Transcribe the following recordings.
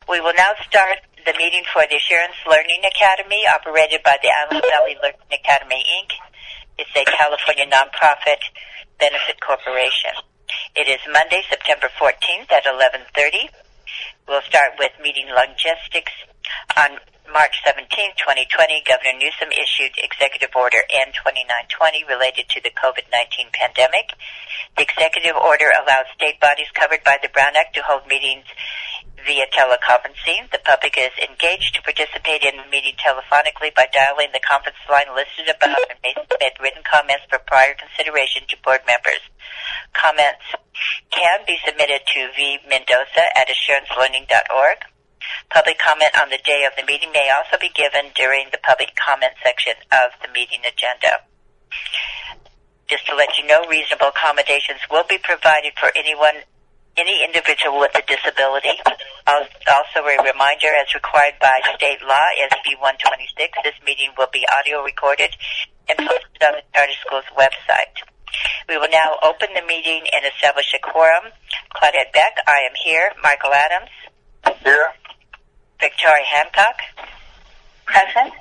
We will now start the meeting for the Assurance Learning Academy, operated by the Island Valley Learning Academy, Inc. It's a California nonprofit benefit corporation. It is Monday, September 14th at 11:30. We'll start with meeting logistics. On March 17, 2020, Governor Newsom issued Executive Order N-2920 related to the COVID-19 pandemic. The executive order allows state bodies covered by the Brown Act to hold meetings via teleconferencing. The public is engaged to participate in the meeting telephonically by dialing the conference line listed above and may submit written comments for prior consideration to board members. Comments can be submitted to vmendoza@assurancelearning.org. Public comment on the day of the meeting may also be given during the public comment section of the meeting agenda. Just to let you know, reasonable accommodations will be provided for any individual with a disability. Also a reminder, as required by state law, SB 126, this meeting will be audio recorded and posted on the Charter School's website. We will now open the meeting and establish a quorum. Claudette Beck, I am here. Michael Adams. Here. Victoria Hancock. Present.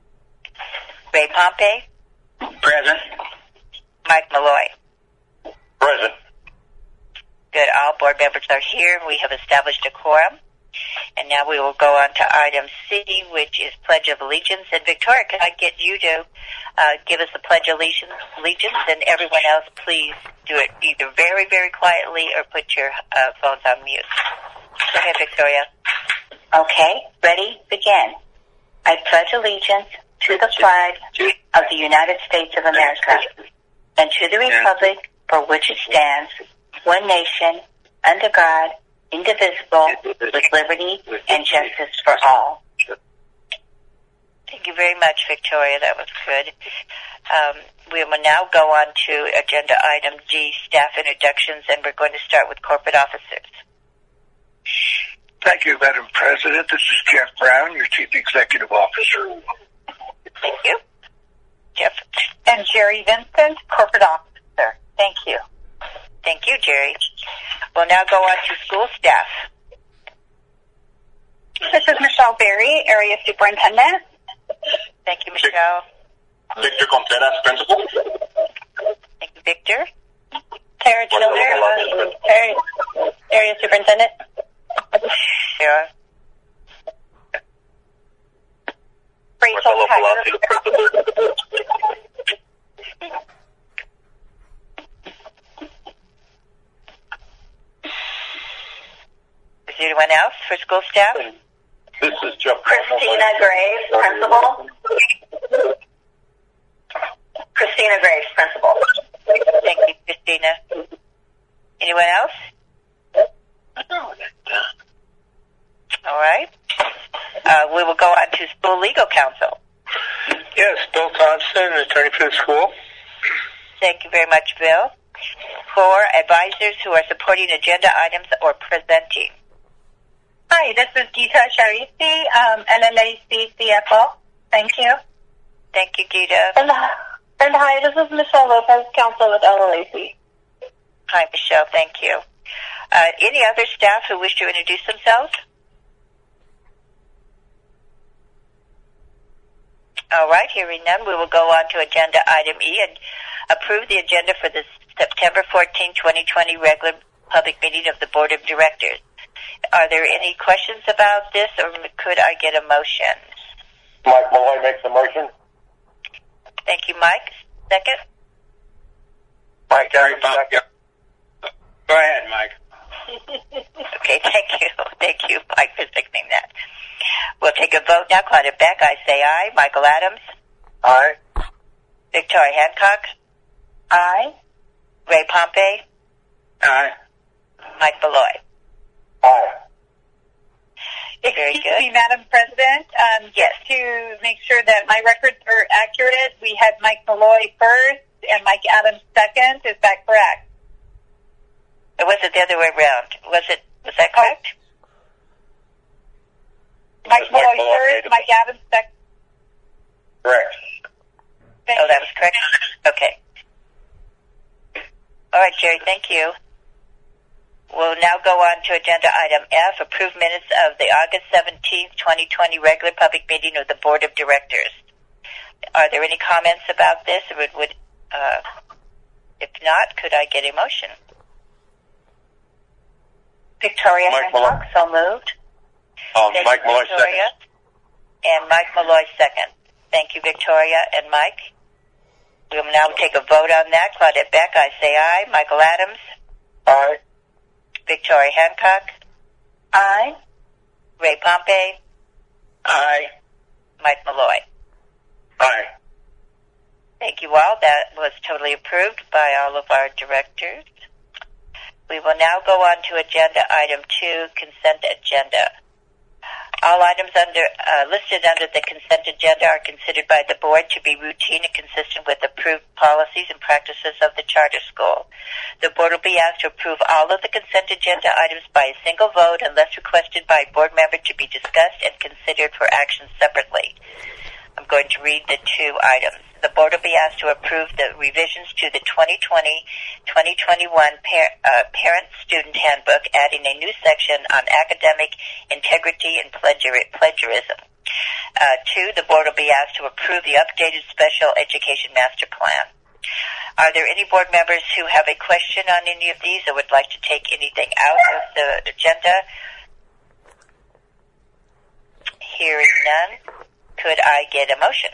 Ray Pompey. Present. Mike Malloy. Present. Good. All board members are here. We have established a quorum. And now we will go on to item C, which is Pledge of Allegiance. And Victoria, can I get you to give us the Pledge of Allegiance? And everyone else, please do it either very, very quietly or put your phones on mute. Go ahead, Victoria. Okay, ready, begin. I pledge allegiance to the flag of the United States of America and to the republic for which it stands, one nation, under God, indivisible, with liberty and justice for all. Thank you very much, Victoria. That was good. We will now go on to agenda item D, staff introductions, and we're going to start with corporate officers. Thank you, Madam President. This is Jeff Brown, your Chief Executive Officer. Thank you. Jeff. And Jerry Vincent, Corporate Officer. Thank you. Thank you, Jerry. We'll now go on to school staff. This is Michelle Berry, Area Superintendent. Thank you, Michelle. Victor Contreras, Principal. Thank you, Victor. Tara Childers, Area Superintendent. Sarah. Rachel Tiger. Is there anyone else for school staff? This is Jeff. Christina Graves, Principal. Christina Graves, Principal. Thank you, Christina. Anyone else? All right. We will go on to school legal counsel. Yes, Bill Thompson, attorney for the school. Thank you very much, Bill. For advisors who are supporting agenda items or presenting. Hi, this is Geeta Sharisi, LLAC CFO. Thank you. Thank you, Geeta. And hi, this is Michelle Lopez, counsel with LLAC. Hi, Michelle. Thank you. Any other staff who wish to introduce themselves? All right, hearing none, we will go on to agenda item E and approve the agenda for the September 14, 2020 regular public meeting of the Board of Directors. Are there any questions about this, or could I get a motion? Mike Malloy makes the motion. Thank you, Mike. Second? Mike, second. Go ahead, Mike. Okay, thank you. Thank you, Mike, for seconding that. We'll take a vote now. Claudette Beck, I say aye. Michael Adams? Aye. Victoria Hancock? Aye. Ray Pompey? Aye. Mike Malloy? Aye. Very Excuse good. me, Madam President. Yes. Just to make sure that my records are accurate, we had Mike Malloy first and Mike Adams second. Is that correct? Or was it the other way around? Was that correct? Mike Malloy first, Mike Adams second. Correct. Oh, that was correct? Okay. All right, Jerry, thank you. We'll now go on to agenda item F, approved minutes of the August 17th, 2020 regular public meeting of the Board of Directors. Are there any comments about this? If not, could I get a motion? Victoria Hancock, so moved. Mike Malloy, second. And Mike Malloy, second. Thank you, Victoria and Mike. We will now take a vote on that. Claudette Beck, I say aye. Michael Adams? Aye. Victoria Hancock? Aye. Ray Pompey? Aye. Mike Malloy? Aye. Thank you all. That was totally approved by all of our directors. We will now go on to agenda item 2, consent agenda. All items listed under the consent agenda are considered by the board to be routine and consistent with approved policies and practices of the charter school. The board will be asked to approve all of the consent agenda items by a single vote unless requested by a board member to be discussed and considered for action separately. I'm going to read the 2 items. The board will be asked to approve the revisions to the 2020-2021 Parent-Student Handbook, adding a new section on academic integrity and plagiarism. 2, the board will be asked to approve the updated Special Education Master Plan. Are there any board members who have a question on any of these or would like to take anything out of the agenda? Hearing none, could I get a motion?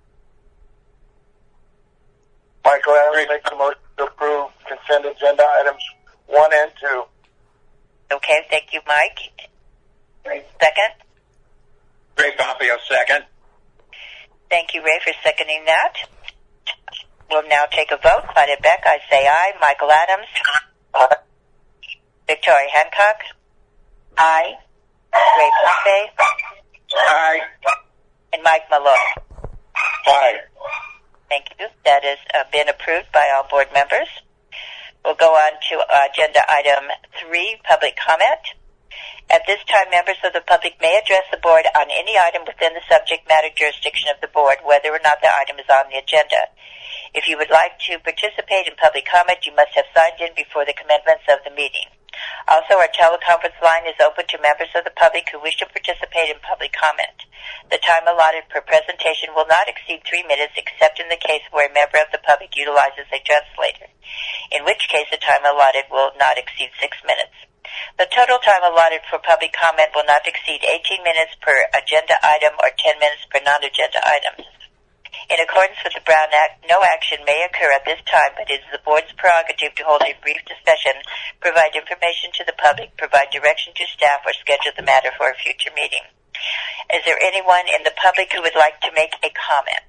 Michael Adams makes a motion to approve consent agenda items 1 and 2. Okay, thank you, Mike. Second? Ray Pompeo, second. Thank you, Ray, for seconding that. We'll now take a vote. Claudette Beck, I say aye. Michael Adams? Aye. Victoria Hancock? Aye. Ray Pompey? Aye. And Mike Malloy? Aye. Thank you. That has been approved by all board members. We'll go on to agenda item 3, public comment. At this time, members of the public may address the board on any item within the subject matter jurisdiction of the board, whether or not the item is on the agenda. If you would like to participate in public comment, you must have signed in before the commencement of the meeting. Also, our teleconference line is open to members of the public who wish to participate in public comment. The time allotted per presentation will not exceed 3 minutes, except in the case where a member of the public utilizes a translator, in which case the time allotted will not exceed 6 minutes. The total time allotted for public comment will not exceed 18 minutes per agenda item or 10 minutes per non-agenda item. In accordance with the Brown Act, no action may occur at this time, but it is the board's prerogative to hold a brief discussion, provide information to the public, provide direction to staff, or schedule the matter for a future meeting. Is there anyone in the public who would like to make a comment?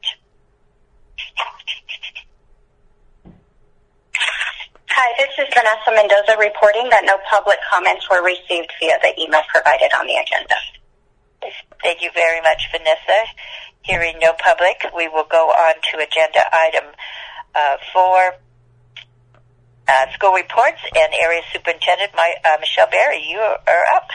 Hi, this is Vanessa Mendoza reporting that no public comments were received via the email provided on the agenda. Thank you very much, Vanessa. Hearing no public, we will go on to agenda item 4, school reports, and Area Superintendent Michelle Berry, you are up.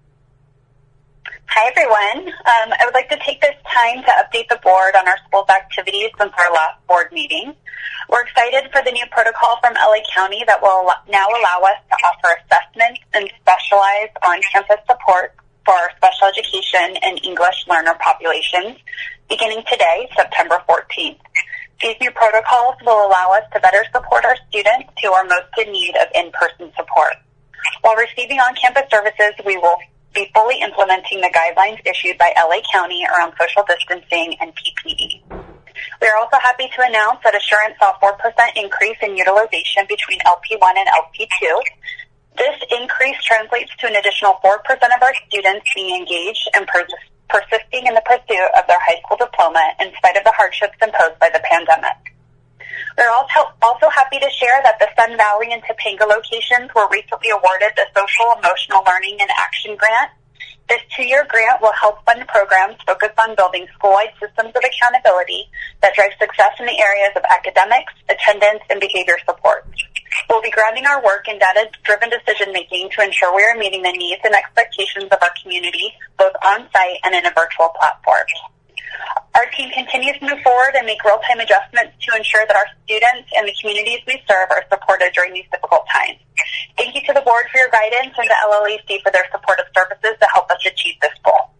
Hi, everyone. I would like to take this time to update the board on our school's activities since our last board meeting. We're excited for the new protocol from LA County that will now allow us to offer assessments and specialized on-campus support for our special education and English learner populations beginning today, September 14th. These new protocols will allow us to better support our students who are most in need of in-person support. While receiving on-campus services, we will be fully implementing the guidelines issued by LA County around social distancing and PPE. We are also happy to announce that Assurance saw a 4% increase in utilization between LP1 and LP2. This increase translates to an additional 4% of our students being engaged and persisting in the pursuit of their high school diploma in spite of the hardships imposed by the pandemic. We're also happy to share that the Sun Valley and Topanga locations were recently awarded the Social Emotional Learning and Action Grant. This 2-year grant will help fund programs focused on building school-wide systems of accountability that drive success in the areas of academics, attendance, and behavior support. We'll be grounding our work in data-driven decision-making to ensure we are meeting the needs and expectations of our community, both on-site and in a virtual platform. Our team continues to move forward and make real-time adjustments to ensure that our students and the communities we serve are supported during these difficult times. Thank you to the board for your guidance and to LLEC for their supportive services to help us achieve this goal.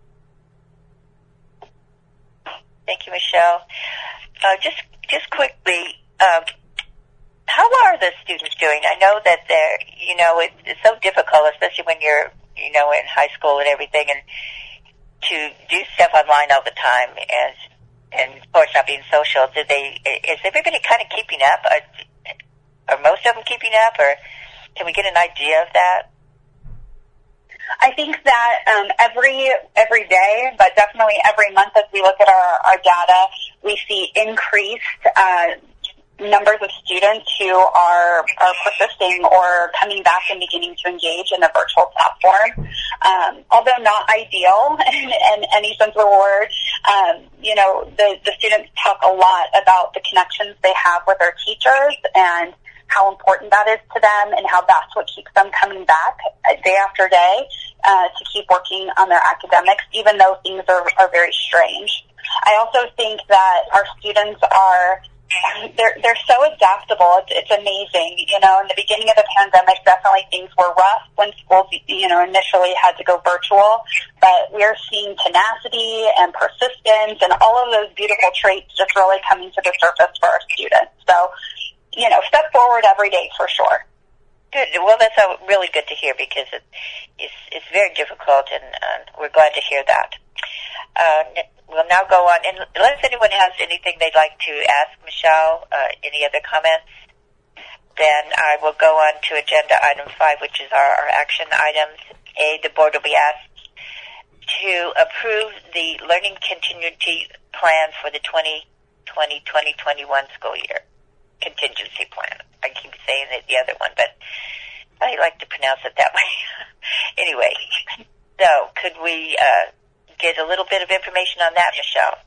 Thank you, Michelle. Just quickly, how are the students doing? I know that it's so difficult, especially when you're, in high school and everything, and to do stuff online all the time, and of course not being social. Is everybody kind of keeping up? Are most of them keeping up, or can we get an idea of that? I think that every day, but definitely every month as we look at our data, we see increased numbers of students who are persisting or coming back and beginning to engage in the virtual platform. Although not ideal in any sense of the word, the students talk a lot about the connections they have with their teachers and how important that is to them and how that's what keeps them coming back day after day to keep working on their academics, even though things are very strange. I also think that our students they're so adaptable. It's amazing. In the beginning of the pandemic, definitely things were rough when schools, initially had to go virtual, but we're seeing tenacity and persistence and all of those beautiful traits just really coming to the surface for our students. So, step forward every day for sure. Good. Well, that's really good to hear because it's very difficult, and we're glad to hear that. We'll now go on, and unless anyone has anything they'd like to ask Michelle, any other comments, then I will go on to agenda item 5, which is our action items. The board will be asked to approve the learning continuity plan for the 2020-2021 school year. Contingency plan. I keep saying it the other one, but I like to pronounce it that way. Anyway, so could we get a little bit of information on that, Michelle?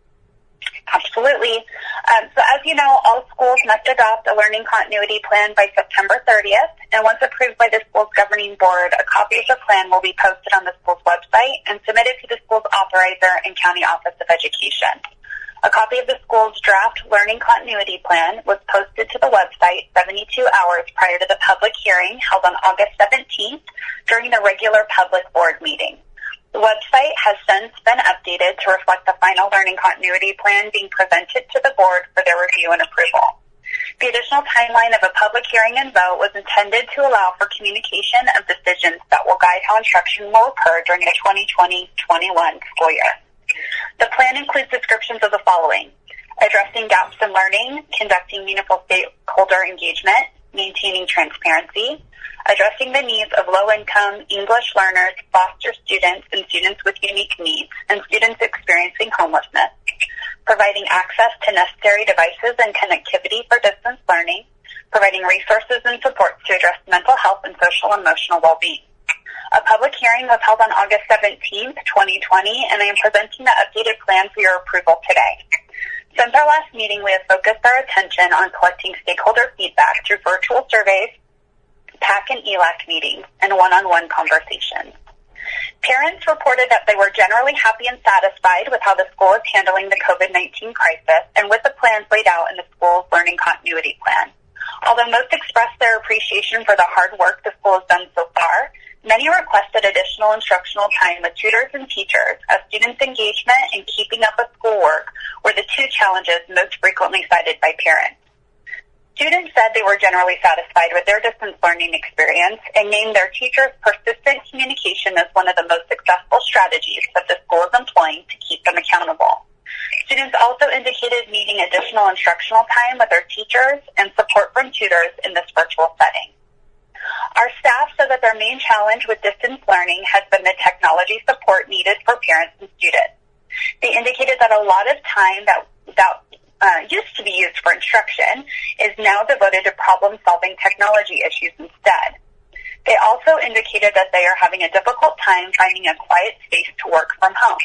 Absolutely. So as you know, all schools must adopt a learning continuity plan by September 30th, and once approved by the school's governing board, a copy of the plan will be posted on the school's website and submitted to the school's authorizer and County Office of Education. A copy of the school's draft learning continuity plan was posted to the website 72 hours prior to the public hearing held on August 17th during the regular public board meeting. The website has since been updated to reflect the final learning continuity plan being presented to the board for their review and approval. The additional timeline of a public hearing and vote was intended to allow for communication of decisions that will guide how instruction will occur during the 2020-21 school year. The plan includes descriptions of the following: addressing gaps in learning, conducting meaningful stakeholder engagement, maintaining transparency, addressing the needs of low-income English learners, foster students, and students with unique needs, and students experiencing homelessness, providing access to necessary devices and connectivity for distance learning, providing resources and supports to address mental health and social and emotional well-being. A public hearing was held on August 17th, 2020, and I am presenting the updated plan for your approval today. Since our last meeting, we have focused our attention on collecting stakeholder feedback through virtual surveys, PAC and ELAC meetings, and one-on-one conversations. Parents reported that they were generally happy and satisfied with how the school is handling the COVID-19 crisis and with the plans laid out in the school's learning continuity plan. Although most expressed their appreciation for the hard work the school has done so far, many requested additional instructional time with tutors and teachers, as students' engagement and keeping up with schoolwork were the two challenges most frequently cited by parents. Students said they were generally satisfied with their distance learning experience and named their teachers' persistent communication as one of the most successful strategies that the school is employing to keep them accountable. Students also indicated needing additional instructional time with their teachers and support from tutors in this virtual setting. Our staff said that their main challenge with distance learning has been the technology support needed for parents and students. They indicated that a lot of time that used to be used for instruction is now devoted to problem-solving technology issues instead. They also indicated that they are having a difficult time finding a quiet space to work from home.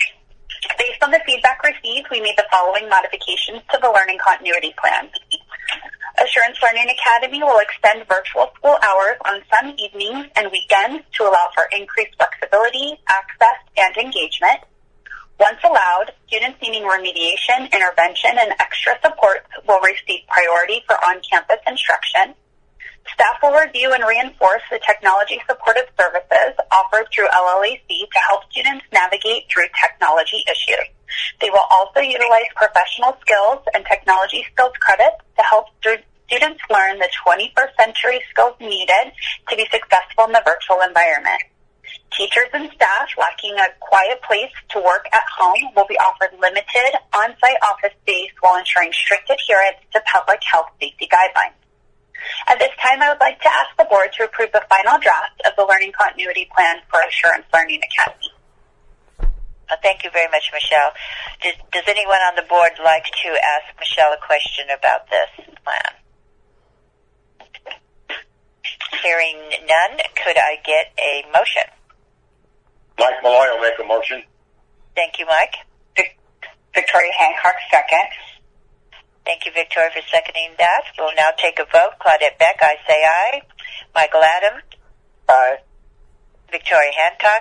Based on the feedback received, we made the following modifications to the learning continuity plan. Assurance Learning Academy will extend virtual school hours on some evenings and weekends to allow for increased flexibility, access, and engagement. Once allowed, students needing remediation, intervention, and extra support will receive priority for on-campus instruction. Staff will review and reinforce the technology-supportive services offered through LLAC to help students navigate through technology issues. They will also utilize professional skills and technology skills credits to help students learn the 21st century skills needed to be successful in the virtual environment. Teachers and staff lacking a quiet place to work at home will be offered limited on-site office space while ensuring strict adherence to public health safety guidelines. At this time, I would like to ask the board to approve the final draft of the Learning Continuity Plan for Assurance Learning Academy. Thank you very much, Michelle. Does anyone on the board like to ask Michelle a question about this plan? Hearing none, could I get a motion? Mike Malloy will make a motion. Thank you, Mike. Victoria Hancock, second. Thank you, Victoria, for seconding that. We'll now take a vote. Claudette Beck, I say aye. Michael Adams? Aye. Victoria Hancock?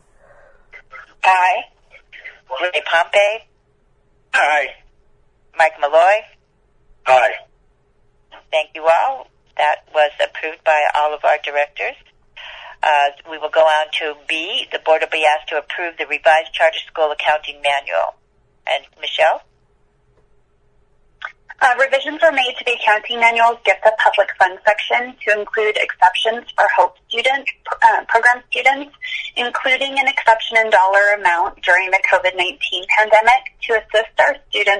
Aye. Ray Pompey? Aye. Mike Malloy? Aye. Thank you all. That was approved by all of our directors. We will go on to B. The board will be asked to approve the revised charter school accounting manual. And Michelle? Revisions were made to the accounting manual's gift of public funds section to include exceptions for HOPE program students, including an exception in dollar amount during the COVID-19 pandemic to assist our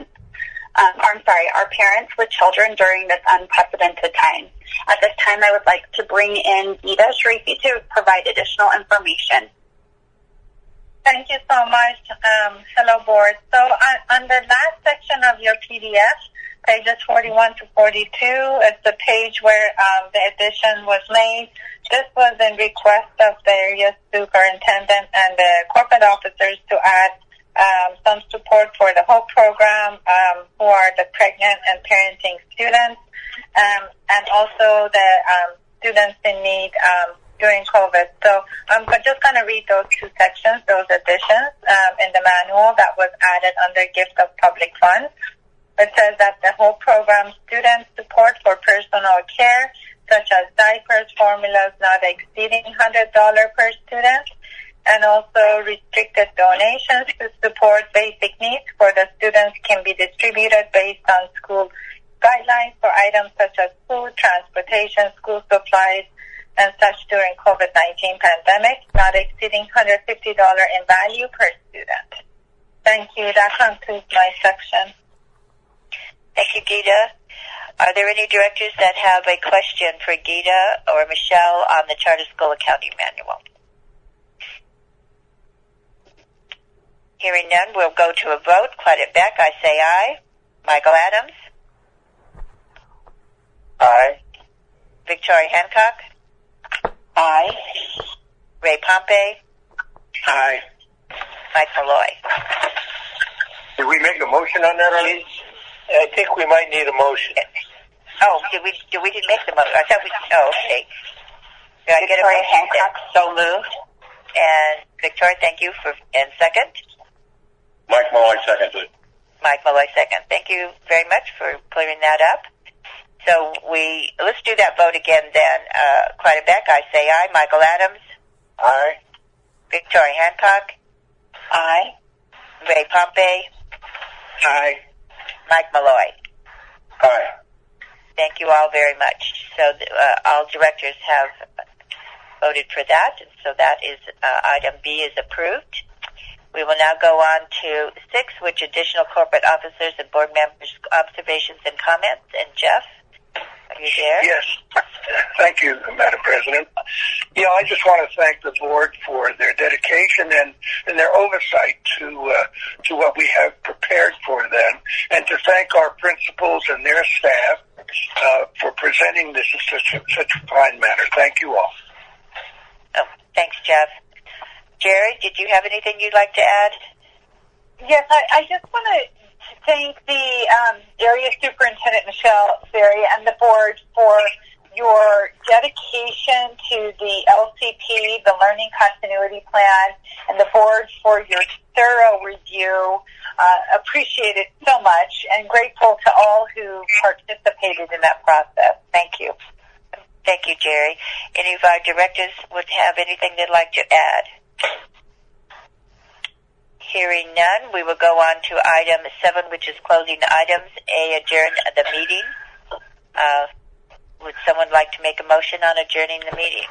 parents with children during this unprecedented time. At this time, I would like to bring in Gita Sharifi to provide additional information. Thank you so much. Hello, board. So on the last section of your PDF, pages 41 to 42, is the page where the addition was made. This was in request of the area superintendent and the corporate officers to add some support for the HOPE program who are the pregnant and parenting students, and also the students in need during COVID. So I'm just going to read those two sections, those additions in the manual that was added under gift of public funds. It says that the whole program student support for personal care, such as diapers, formulas not exceeding $100 per student, and also restricted donations to support basic needs for the students can be distributed based on school guidelines for items such as food, transportation, school supplies, and such during COVID-19 pandemic, not exceeding $150 in value per student. Thank you. That concludes my section. Thank you, Gita. Are there any directors that have a question for Gita or Michelle on the Charter School Accounting Manual? Hearing none, we'll go to a vote. Claudette Beck, I say aye. Michael Adams? Aye. Victoria Hancock? Aye. Ray Pompey? Aye. Mike Malloy? Did we make a motion on that already? I think we might need a motion. Oh, did we didn't make the motion? I thought okay. Did I get a Victoria motion? Hancock, so moved. And Victoria, thank you and second. Mike Malloy seconded. Mike Malloy second. Thank you very much for clearing that up. So let's do that vote again then. Claudette Beck, I say aye. Michael Adams? Aye. Victoria Hancock? Aye. Ray Pompey? Aye. Mike Malloy? Aye. Thank you all very much. So all directors have voted for that. So that is item B is approved. We will now go on to 6, which additional corporate officers and board members' observations and comments. And Jeff, are you there? Yes. Thank you, Madam President. Yeah, I just want to thank the board for their dedication and their oversight to what we have prepared for them, and to thank our principals and their staff for presenting this in such a fine manner. Thank you all. Oh, thanks, Jeff. Jerry, did you have anything you'd like to add? Yes, I just want to thank the area superintendent, Michelle Ferry, and the board for your dedication to the LCP, the Learning Continuity Plan, and the board for your thorough review. Appreciate it so much, and grateful to all who participated in that process. Thank you. Thank you, Jerry. Any of our directors would have anything they'd like to add? Hearing none, we will go on to item 7, which is closing items. A, adjourn the meeting. Would someone like to make a motion on adjourning the meeting?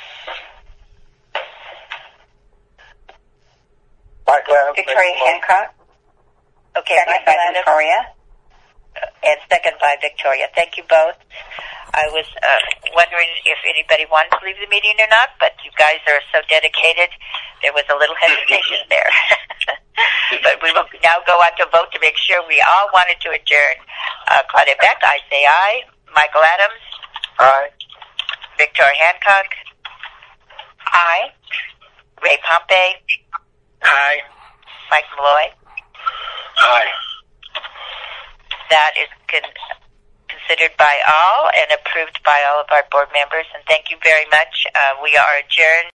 Michael Adams. Victoria Hancock. Okay, Second by Victoria. And second by Victoria. Thank you both. I was wondering if anybody wanted to leave the meeting or not, but you guys are so dedicated, there was a little hesitation there. But we will now go on to vote to make sure we all wanted to adjourn. Claudia Beck, I say aye. Michael Adams. Aye. Victoria Hancock. Aye. Ray Pompey. Aye. Mike Malloy. Aye. That is considered by all and approved by all of our board members. And thank you very much. We are adjourned.